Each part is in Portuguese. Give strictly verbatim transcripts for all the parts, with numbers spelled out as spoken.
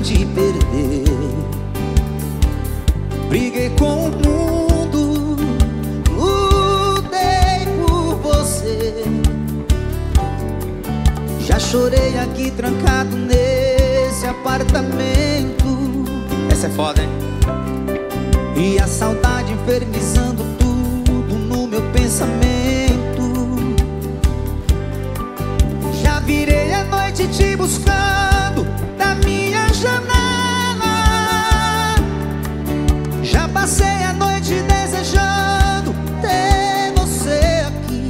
te perder. Briguei com o mundo, lutei por você. Já chorei aqui trancado nesse apartamento. Essa é foda, hein? E a saudade infernizando tudo no meu pensamento. Já virei a noite te buscando da minha janela. Já passei a noite desejando ter você aqui.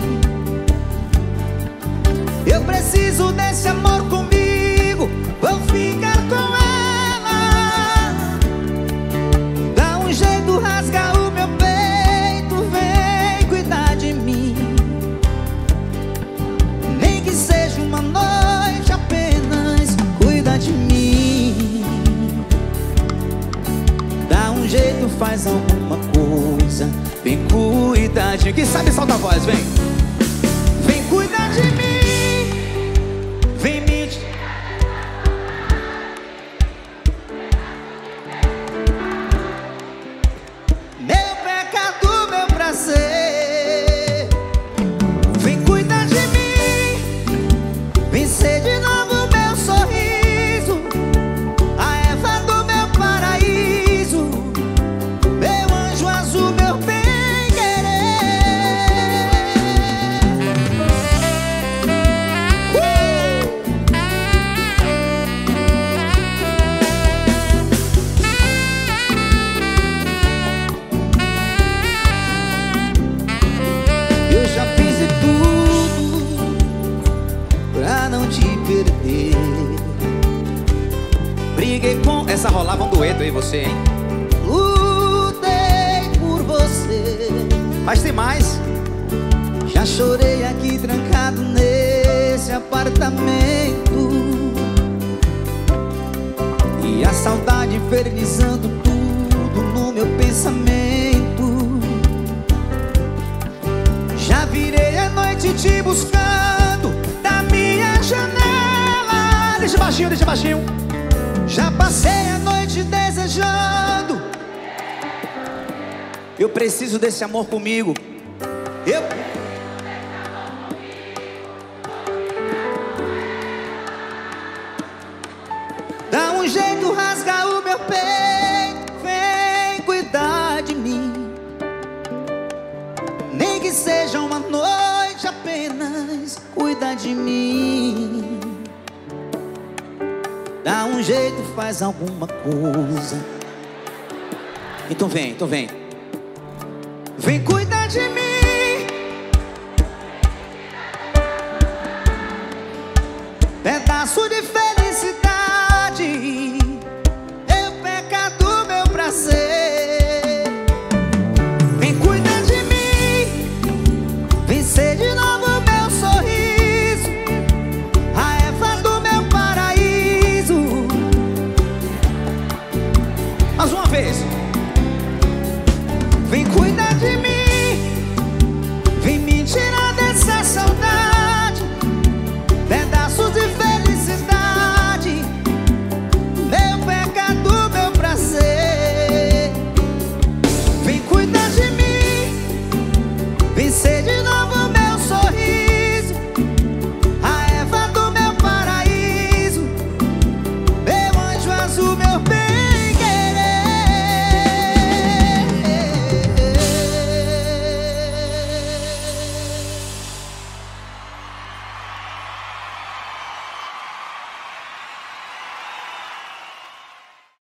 Eu preciso desse amor comigo, vou ficar com ela. Dá um jeito, rasga o meu peito, vem cuidar de mim. Nem que seja uma noite apenas, cuida de mim. Dá um jeito, faz alguma coisa, vem cuidar de mim. Quem sabe solta a voz, vem. Vem cuidar de mim, vem me... Meu pecado, meu prazer. Vem cuidar de mim, vem ser de novo meu sorriso, a Eva do meu paraíso, meu anjo azul, meu bem-querer. Eu já fiz de tudo pra não te perder. Briguei com... Essa rolava um dueto aí, você, hein? Lutei por você. Mas tem mais. Já chorei aqui trancado nesse apartamento. E a saudade infernizando tudo no meu pensamento. Já virei a noite te buscando da minha janela. Deixa baixinho, deixa baixinho. Já passei a noite desejando. Eu preciso desse amor comigo. Eu... Dá um jeito, rasga o meu peito, vem cuidar de mim. Nem que seja uma noite apenas, cuida de mim. Dá um jeito, faz alguma coisa. Então vem, então vem. Vem cuidar de mim. Pedaço de ferro